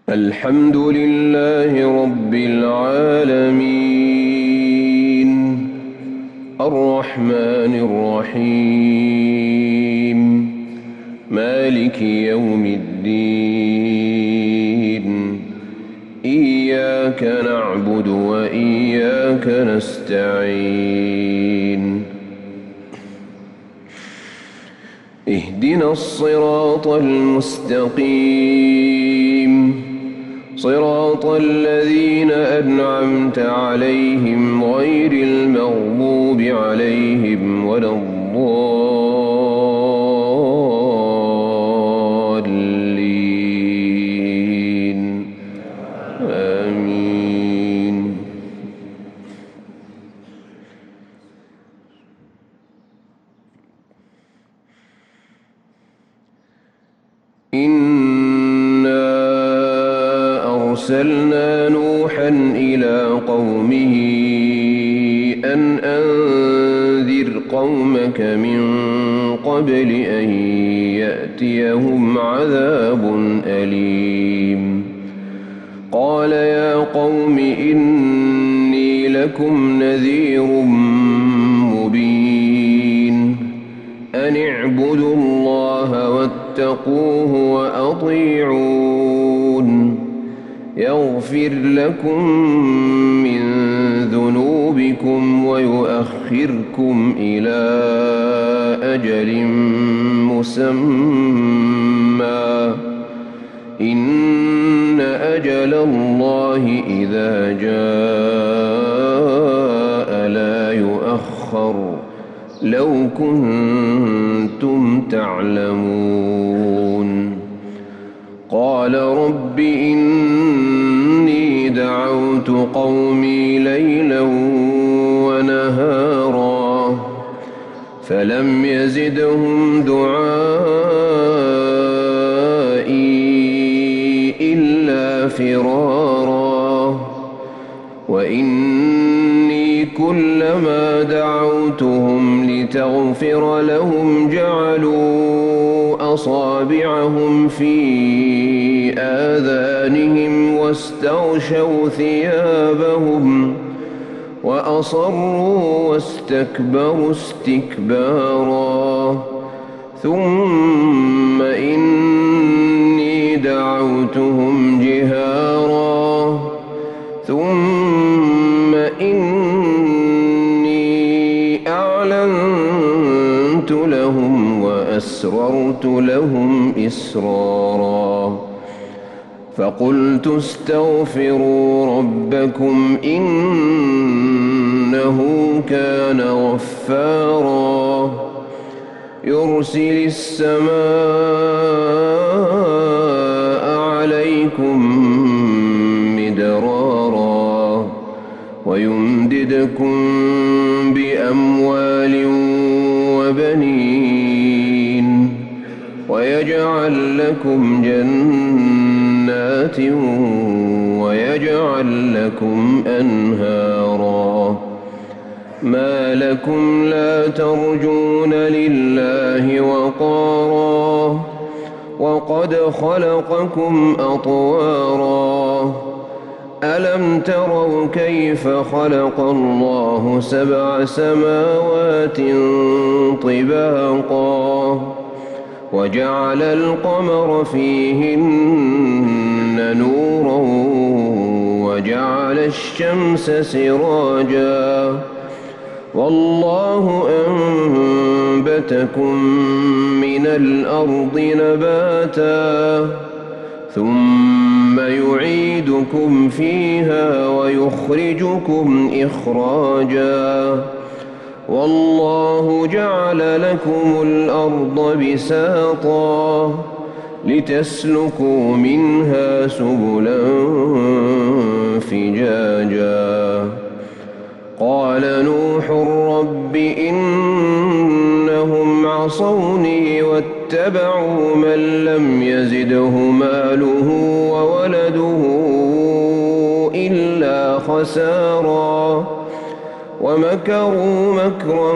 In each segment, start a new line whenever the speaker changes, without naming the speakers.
الحمد لله رب العالمين الرحمن الرحيم مالك يوم الدين إياك نعبد وإياك نستعين اهدنا الصراط المستقيم صراط الذين أنعمت عليهم غير المغضوب عليهم ولا الضالين آمين. أرسلنا نوحا إلى قومه أن أنذر قومك من قبل أن يأتيهم عذاب أليم. قال يا قوم إني لكم نذير مبين أن اعبدوا الله واتقوه وأطيعون يغفر لكم من ذنوبكم ويؤخركم إلى أجل مسمى إن أجل الله إذا جاء لا يؤخر لو كنتم تعلمون. قال رب إني دعوت قومي ليلا ونهارا فلم يزدهم دعائي إلا فرارا وإني كلما دعوتهم لتغفر لهم جعلوا أصابعهم في آذانهم واستغشوا ثيابهم وأصروا واستكبروا استكبارا ثم إني دعوتهم جهارا ثم إني أعلنت لهم وأسررت لهم إسرارا فقلت استغفروا ربكم إنه كان غفارا يرسل السماء عليكم مدرارا ويمددكم بأموال وبنين ويجعل لكم جنات ويجعل لكم أنهارا ما لكم لا ترجون لله وقارا وقد خلقكم أطوارا ألم تروا كيف خلق الله 7 سماوات طباقا وجعل القمر فيهن نورا وجعل الشمس سراجا والله أنبتكم من الأرض نباتا ثم يعيدكم فيها ويخرجكم إخراجا والله جعل لكم الأرض بساطا لتسلكوا منها سبلا فجاجا. قال نوح رب إنهم عصوني واتبعوا من لم يزده ماله وولده إلا خسارا ومكروا مكرا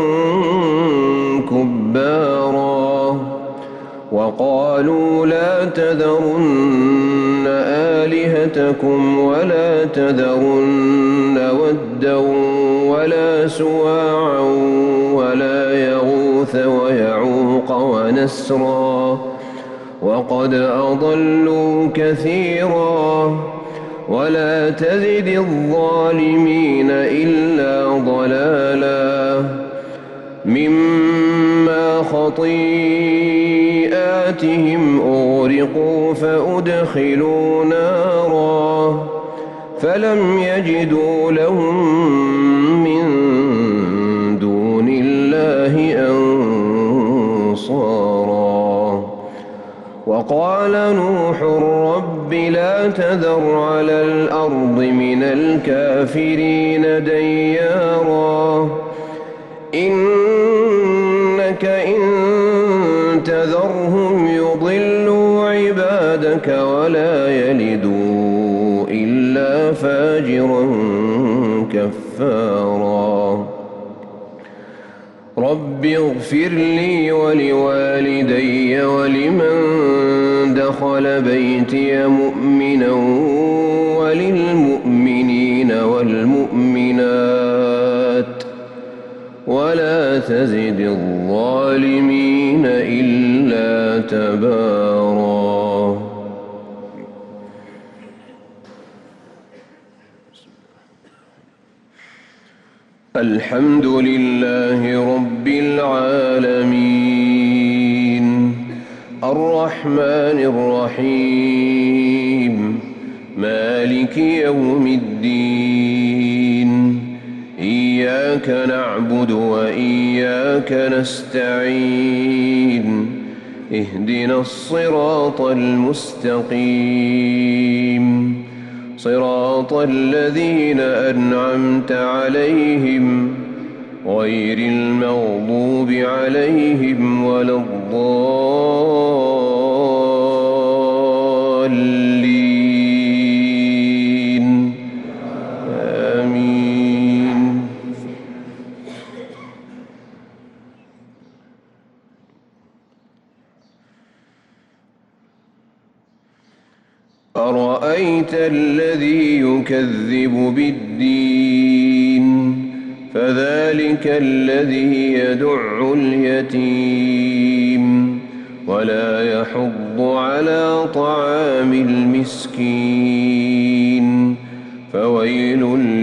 كبارا وقالوا لا تذرن آلهتكم ولا تذرن ودا ولا سواعا ولا يغوث ويعوق ونسرا وقد أضلوا كثيرا ولا تزد الظالمين إلا ضلالا مما خطيئاتهم أغرقوا فأدخلوا نارا فلم يجدوا لهم من دون الله أنصارا وقال نوح رب لا تذر على الأرض من الكافرين ديارا إنك إن تذرهم يضلوا عبادك ولا يلدوا إلا فاجرا كفارا رب اغفر لي ولوالدي ولمن دخل بيتي مؤمنا وللمؤمنين والمؤمنات ولا تزد الظالمين إلا تبارا الحمد لله رب العالمين الرحمن الرحيم مالك يوم الدين إياك نعبد وإياك نستعين اهدنا الصراط المستقيم صراط الذين أنعمت عليهم غير المغضوب عليهم ولا الضالين آمين أرأيت الذي يكذب بالدين فذلك الذي يدع اليتيم ولا يحض على طعام المسكين فويل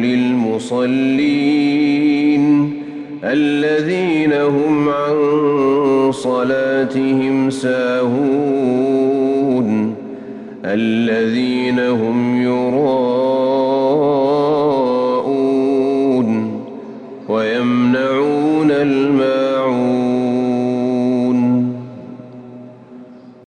للمصلين الذين هم عن صلاتهم ساهون الذين هم يراءون ويمنعون الماء